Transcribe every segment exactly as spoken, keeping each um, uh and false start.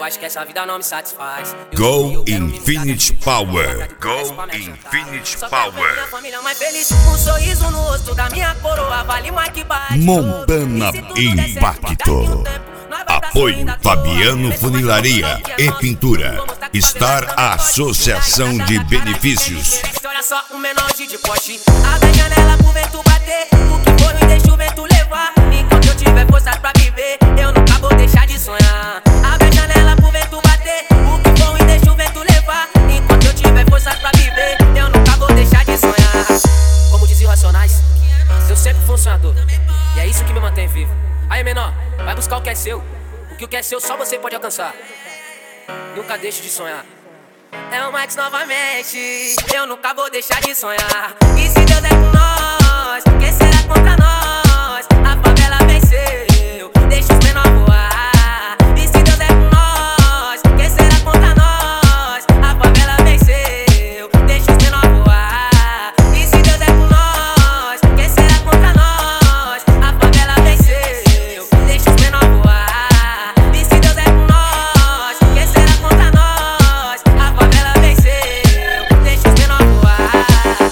acho que essa vida não me satisfaz. Go Infinity Power. Go Infinity Power. Minha família mais feliz, um sorriso no rosto da minha coroa vale mais que bate. Montana Impacto. Apoio Fabiano Funilaria e Pintura. Star Associação de Benefícios. Olha só um menor de poste. Abre a janela pro vento bater. O que for me deixa o vento levar. Enquanto eu tiver força pra viver, eu nunca vou deixar de sonhar. Abre a janela pro vento bater. O que for me deixa o vento levar. Enquanto eu tiver força pra viver, eu nunca vou deixar de sonhar. Como dizem os Racionais, eu sempre fui um sonhador. E é isso que me mantém vivo. Aí menor, vai buscar o que é seu. O que o que é seu só você pode alcançar. Nunca deixe de sonhar. É o Max novamente, eu nunca vou deixar de sonhar. E se Deus é com nós, quem será contra nós? A favela venceu, deixa os menor voar. E se Deus é com nós, quem será contra nós? A favela venceu, deixa os menor voar. E se Deus é com nós, quem será contra nós? A favela venceu, deixa os menor voar. E se Deus é com nós, quem será contra nós? A favela venceu, deixa os menor voar.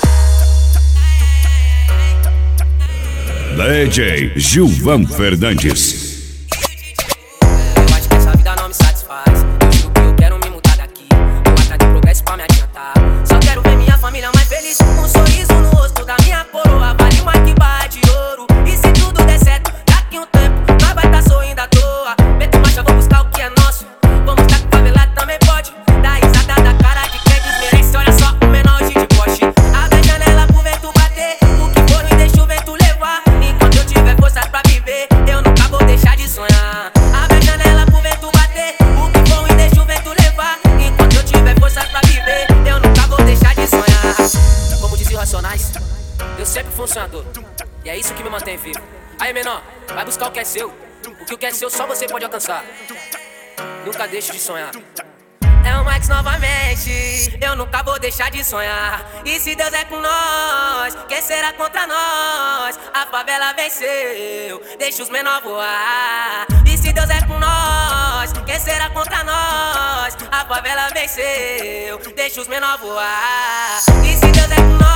D J Gilvan Fernandes. Eu acho que essa vida não me satisfaz. Eu juro que eu quero me mudar daqui. Vou atrás de progresso pra me adiantar. Só quero ver minha família mais feliz. Um sorriso no rosto da minha coroa vale mais que barra de ouro. E se tudo der certo, daqui um tempo nós vai tá sorrindo à toa. Meto marcha, vou buscar o que é nosso. Vou mostrar que o favelado também pode. Dá risada da cara de quem desmerece. Olha só o menor de poste. Abre a janela pro vento bater. O que for me deixa o vento levar. Enquanto eu tiver força pra viver, eu nunca vou deixar de sonhar. Abre a janela pro vento bater. O que for me deixa o vento levar. Enquanto eu tiver força pra viver, eu nunca vou deixar de sonhar. Como dizem os Racionais, eu sempre fui um sonhador. E é isso que me mantém vivo. Aí menor, vai buscar o que é seu. O que o que é seu só você pode alcançar. Nunca deixe de sonhar. É o Max novamente, eu nunca vou deixar de sonhar. E se Deus é com nós, quem será contra nós? A favela venceu, deixa os menor voar. E se Deus é com nós, quem será contra nós? A favela venceu, deixa os menor voar. E se Deus é com nós,